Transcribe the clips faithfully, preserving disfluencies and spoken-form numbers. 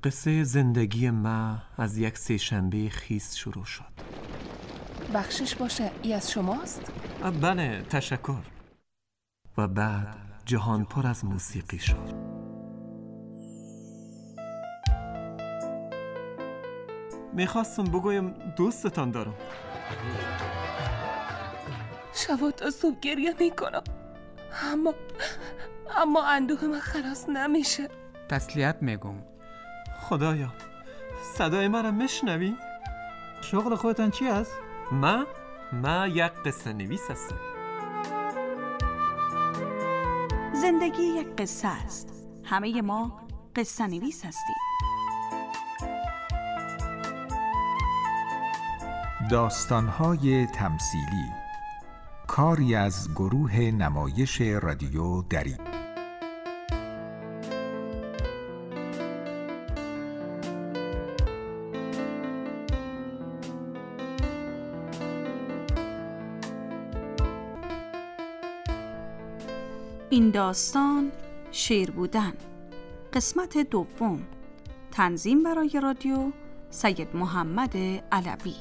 قصه زندگی ما از یک سه شنبه خیس شروع شد. بخشش باشه، ای از شماست؟ بله، تشکر. و بعد جهان پر از موسیقی شد. میخواستم بگویم دوستتان دارم. شبا تا صبح گریه میکنم، اما اما اندوه من خلاص نمیشه. تسلیت میگم. خدایا، صدای مرا میشنوی؟ شغل خودتان چی است؟ ما ما یک قصه نویس هستم. زندگی یک قصه است. همه ما قصه نویس هستیم. داستان‌های تمثیلی، کاری از گروه نمایش رادیو دری. این داستان شیر بودن، قسمت دوم. تنظیم برای رادیو سید محمد علوی.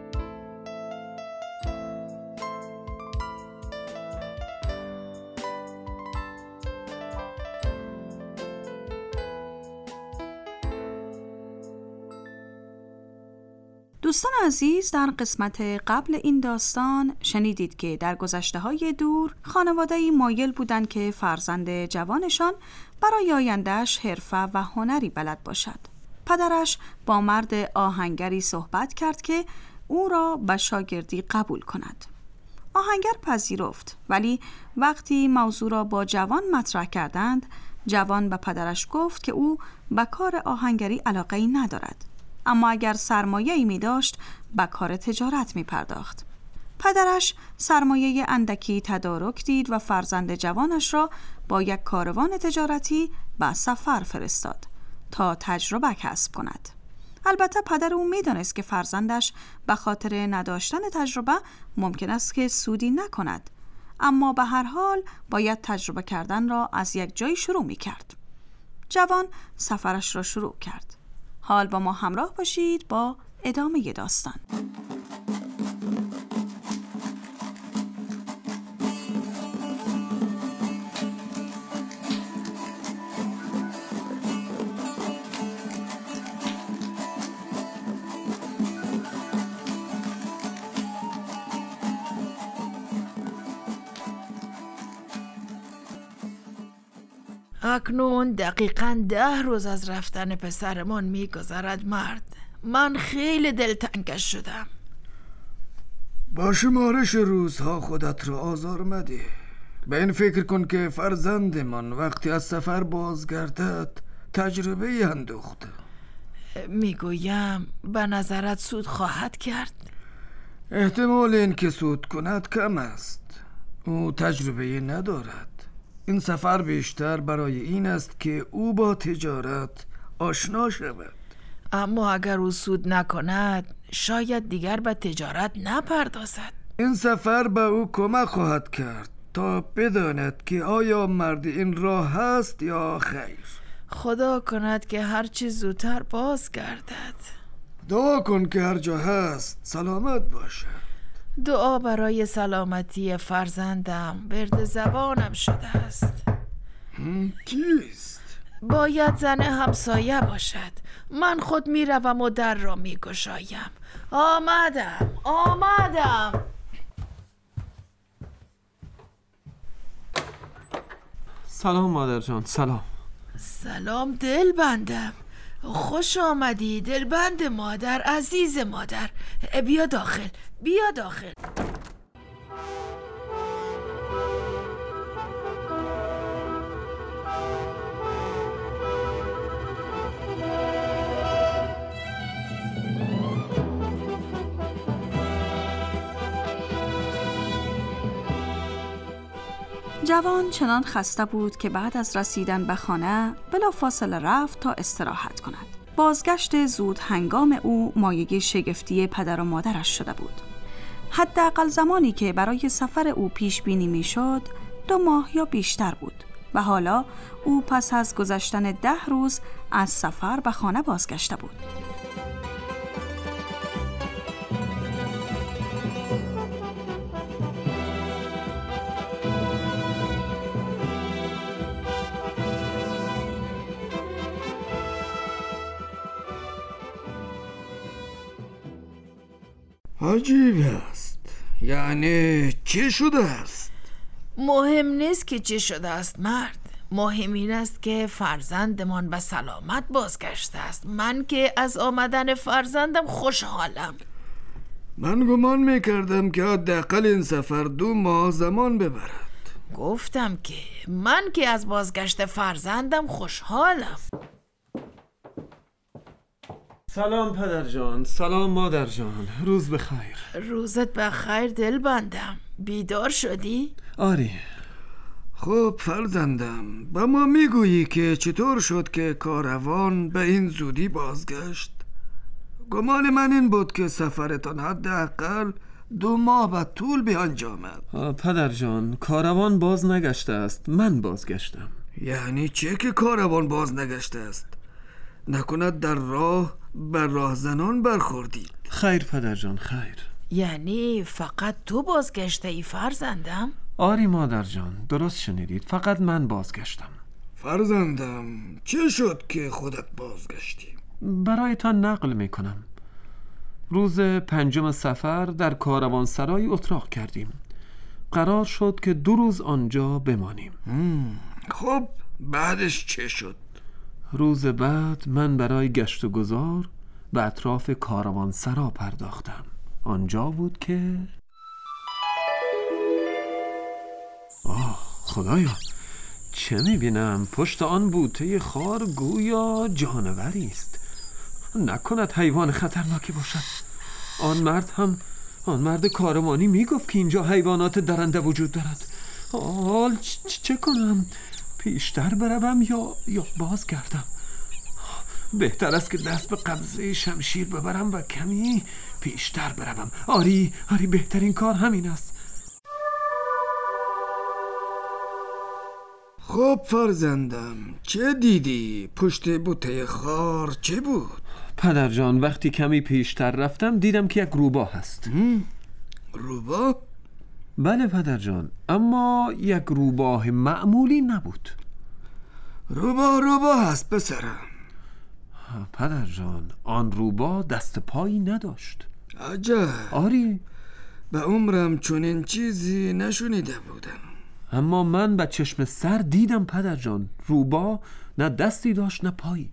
دوستان عزیز، در قسمت قبل این داستان شنیدید که در گذشته‌های دور خانواده‌ای مایل بودند که فرزند جوانشان برای آینده‌اش حرفه و هنری بلد باشد. پدرش با مرد آهنگری صحبت کرد که او را به شاگردی قبول کند. آهنگر پذیرفت، ولی وقتی موضوع را با جوان مطرح کردند، جوان به پدرش گفت که او به کار آهنگری علاقه‌ای ندارد، اما اگر سرمایه‌ای می داشت به کار تجارت می پرداخت. پدرش سرمایه اندکی تدارک دید و فرزند جوانش را با یک کاروان تجارتی به سفر فرستاد تا تجربه کسب کند. البته پدر او می دانست که فرزندش به خاطر نداشتن تجربه ممکن است که سودی نکند، اما به هر حال باید تجربه کردن را از یک جای شروع می کرد. جوان سفرش را شروع کرد. حال با ما همراه باشید با ادامه داستان. اکنون دقیقاً ده روز از رفتن پسرمان می‌گذرد مرد. من خیلی دلتنگش شدم. با شمارش روزها خودت را آزار مده. به این فکر کن که فرزندمان وقتی از سفر بازگردد تجربه اندوخته. میگویم به نظرت سود خواهد کرد؟ احتمال این که سود کند کم است. او تجربه ندارد. این سفر بیشتر برای این است که او با تجارت آشنا شود. اما اگر او سود نکند شاید دیگر به تجارت نپردازد. این سفر به او کمک خواهد کرد تا بداند که آیا مرد این راه هست یا خیر. خدا کند که هرچی زودتر باز گردد. دعا کن که هر جا هست سلامت باشد. دعا برای سلامتی فرزندم برد زبانم شده است. کیست؟ باید زن همسایه باشد. من خود می روم و در را می گشایم. آمدم آمدم سلام مادر جان. سلام. سلام دل بندم. خوش آمدی دلبند مادر، عزیز مادر. بیا داخل بیا داخل. جوان چنان خسته بود که بعد از رسیدن به خانه بلافاصله رفت تا استراحت کند. بازگشت زود هنگام او مایه شگفتی پدر و مادرش شده بود. حداقل زمانی که برای سفر او پیش بینی می شد دو ماه یا بیشتر بود. و حالا او پس از گذشتن ده روز از سفر به خانه بازگشته بود. عجیب است. یعنی چی شده است؟ مهم نیست که چی شده است مرد. مهم این است که فرزندمان به سلامت بازگشته است. من که از آمدن فرزندم خوشحالم. من گمان میکردم که حداقل این سفر دو ماه زمان ببرد. گفتم که من که از بازگشت فرزندم خوشحالم. سلام پدر جان، سلام مادر جان، روز بخیر. روزت بخیر دلبندم. بیدار شدی؟ آری. خب فرزندم، با ما میگویی که چطور شد که کاروان به این زودی بازگشت؟ گمان من این بود که سفرتان حداقل دو ماه به طول بیانجامد. پدر جان، کاروان باز نگشته است، من بازگشتم. یعنی چه که کاروان باز نگشته است؟ نکند در راه بر راهزنان برخوردید؟ خیر پدر جان، خیر. یعنی فقط تو بازگشته ای فرزندم؟ آری مادر جان، درست شنیدید، فقط من بازگشتم. فرزندم، چه شد که خودت بازگشتی؟ برایتان نقل میکنم. روز پنجم سفر در کاروانسرای اتراق کردیم. قرار شد که دو روز آنجا بمانیم. خب بعدش چه شد؟ روز بعد من برای گشت و گذار به اطراف کاروانسرا پرداختم. آنجا بود که آه خدایا، چه میبینم؟ پشت آن بوته خار گویا جانوری است. نکند حیوان خطرناکی باشد. آن مرد هم آن مرد کاروانی میگفت که اینجا حیوانات درنده وجود دارد. حال چه کنم؟ پیشتر بروم یا یا باز گردم؟ بهتر است که دست به قبضه شمشیر ببرم و کمی پیشتر بروم. آری آری بهترین کار همین است. خب فرزندم، چه دیدی؟ پشت بوته خار چه بود؟ پدر جان، وقتی کمی پیشتر رفتم دیدم که یک روباه هست. روباه؟ بله پدر جان، اما یک روباه معمولی نبود. روباه روباه هست پسرم. پدر جان، آن روباه دست پایی نداشت. عجب. آری. به عمرم چنین چیزی نشنیده بودم. اما من به چشم سر دیدم پدر جان، روباه نه دستی داشت نه پایی.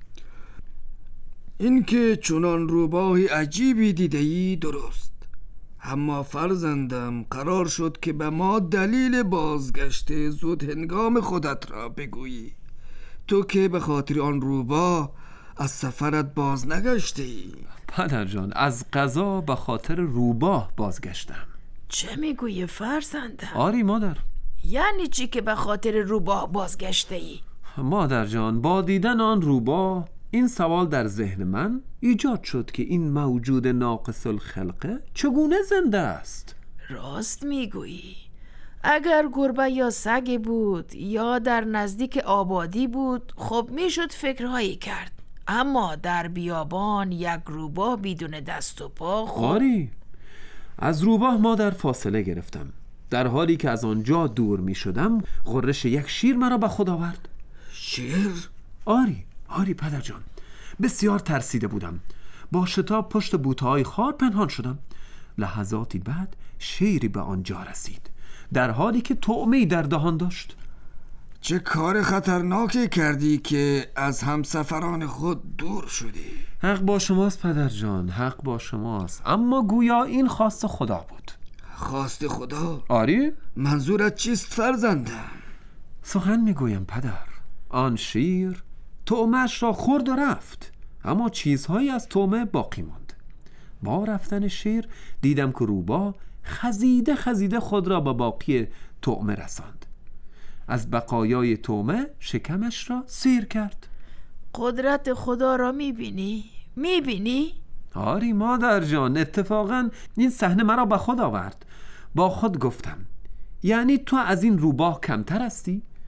این که چنان روباهی عجیبی دیده‌ای درست، اما فرزندم قرار شد که به ما دلیل بازگشت زود هنگام خودت را بگویی. تو که به خاطر آن روباه از سفرت باز نگشتی. پدر جان، از قضا به خاطر روباه بازگشتم. چه میگویی فرزندم؟ آری مادر. یعنی چی که به خاطر روباه بازگشته ای؟ مادر جان، با دیدن آن روباه این سوال در ذهن من ایجاد شد که این موجود ناقص الخلقه چگونه زنده است؟ راست میگویی. اگر گربه یا سگ بود یا در نزدیک آبادی بود خب میشد فکرهایی کرد، اما در بیابان یک روباه بدون دست و پا خب... آری. از روباه مادر فاصله گرفتم. در حالی که از آنجا دور می شدم غرش یک شیر مرا به خود آورد. شیر؟ آری آری پدر جان، بسیار ترسیده بودم. با شتاب پشت بوته‌های خار پنهان شدم. لحظاتی بعد شیری به آنجا رسید، در حالی که طعمه‌ای در دهان داشت. چه کار خطرناکی کردی که از همسفران خود دور شدی. حق با شماست پدر جان، حق با شماست، اما گویا این خواست خدا بود. خواست خدا؟ آری؟ منظورت چیست فرزندم؟ سخن میگویم پدر. آن شیر طعمه‌اش را خورد و رفت، اما چیزهایی از طعمه باقی ماند. با رفتن شیر دیدم که روباه خزیده خزیده خود را به باقی طعمه رساند. از بقایای طعمه شکمش را سیر کرد. قدرت خدا را میبینی؟ میبینی؟ آری مادر جان، اتفاقا این صحنه مرا به خود آورد. با خود گفتم یعنی تو از این روباه کمتر هستی؟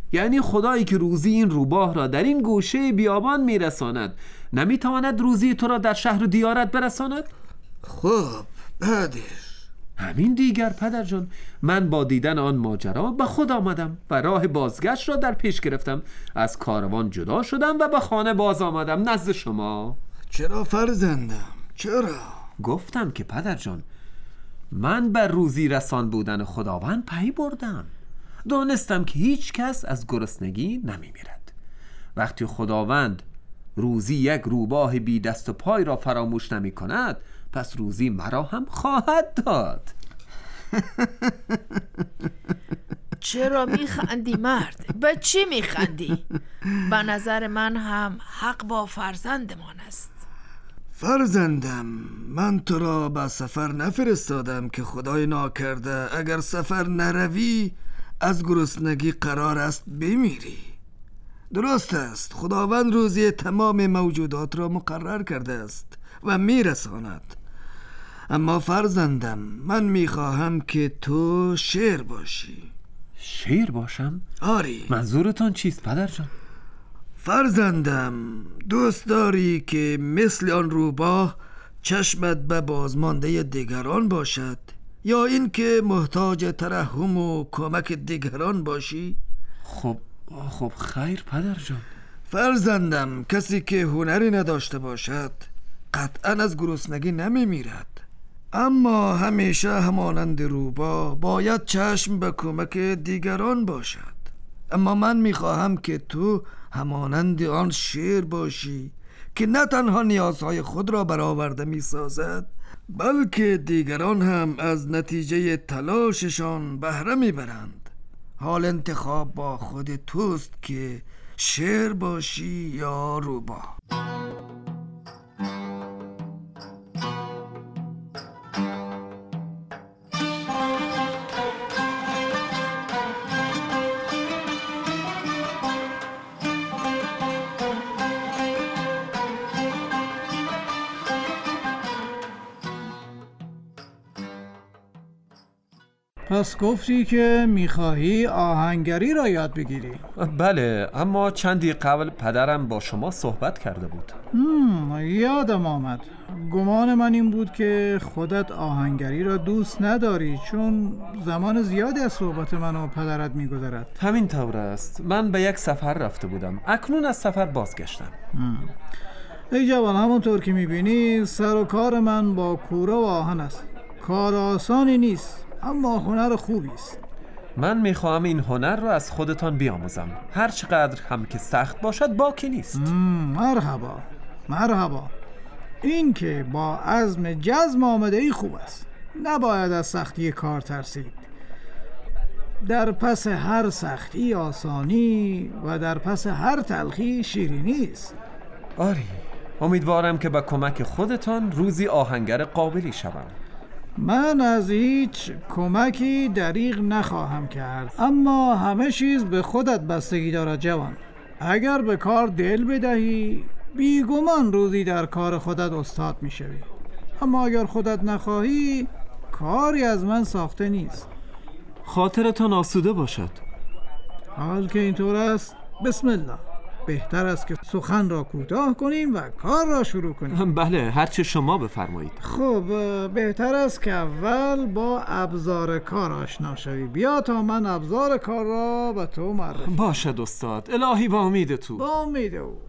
یعنی خدایی که روزی این روباه را در این گوشه بیابان میرساند نمیتواند روزی تو را در شهر و دیارت برساند؟ خب بعدش؟ همین دیگر پدر جان، من با دیدن آن ماجرا به خود آمدم و راه بازگشت را در پیش گرفتم. از کاروان جدا شدم و به خانه باز آمدم نزد شما. چرا فرزندم؟ چرا؟ گفتم که پدر جان، من بر روزی رسان بودن خداوند پی بردم. دانستم که هیچ کس از گرسنگی نمی میرد. وقتی خداوند روزی یک روباه بی دست و پای را فراموش نمی کند، پس روزی مرا هم خواهد داد. چرا میخندی مرد؟ به چی میخندی؟ به نظر من هم حق با فرزندمان است. فرزندم، من تو را به سفر نفرستادم که خدای ناکرده اگر سفر نروی از گرسنگی قرار است بمیری. درست است، خداوند روزی تمام موجودات را مقرر کرده است و میرساند. اما فرزندم، من میخواهم که تو شیر باشی. شیر باشم؟ آری. منظورتان چیست پدر جان؟ فرزندم، دوست داری که مثل آن روباه چشمت به بازمانده دیگران باشد یا این که محتاج ترحم و کمک دیگران باشی؟ خب خب خیر پدر جان. فرزندم، کسی که هنری نداشته باشد قطعا از گرسنگی نمی میرد. اما همیشه همانند روباه باید چشم به کمک دیگران باشد. اما من میخواهم که تو همانند آن شیر باشی که نه تنها نیازهای خود را برآورده میسازد، بلکه دیگران هم از نتیجه تلاششان بهره میبرند. حال انتخاب با خود توست که شیر باشی یا روباه. پس گفتی که میخواهی آهنگری را یاد بگیری؟ بله، اما چندی قبل پدرم با شما صحبت کرده بود. هم، یادم آمد. گمان من این بود که خودت آهنگری را دوست نداری، چون زمان زیادی از صحبت من و پدرت میگذرد. همین طور است. من به یک سفر رفته بودم، اکنون از سفر بازگشتم. ای جوان، همونطور که میبینی سر و کار من با کوره و آهن است. کار آسانی نیست، اما هنر خوبی است. من میخواهم این هنر را از خودتان بیاموزم. هر چقدر هم که سخت باشد باکی نیست. مرحبا مرحبا. این که با عزم جزم آمده ای خوب است. نباید از سختی کار ترسید. در پس هر سختی آسانی و در پس هر تلخی شیرینی است. آری، امیدوارم که با کمک خودتان روزی آهنگر قابلی شوم. من از هیچ کمکی دریغ نخواهم کرد، اما همه چیز به خودت بستگی دارد جوان. اگر به کار دل بدهی بیگمان روزی در کار خودت استاد میشوی، اما اگر خودت نخواهی کاری از من ساخته نیست. خاطرتان آسوده باشد. حال که اینطور است، بسم الله. بهتر است که سخن را کوتاه کنیم و کار را شروع کنیم. بله، هرچه شما بفرمایید. خب، بهتر است که اول با ابزار کار آشنا شوی. بیا تا من ابزار کار را به تو معرفی. باشد استاد. الهی با امید تو. با امید او.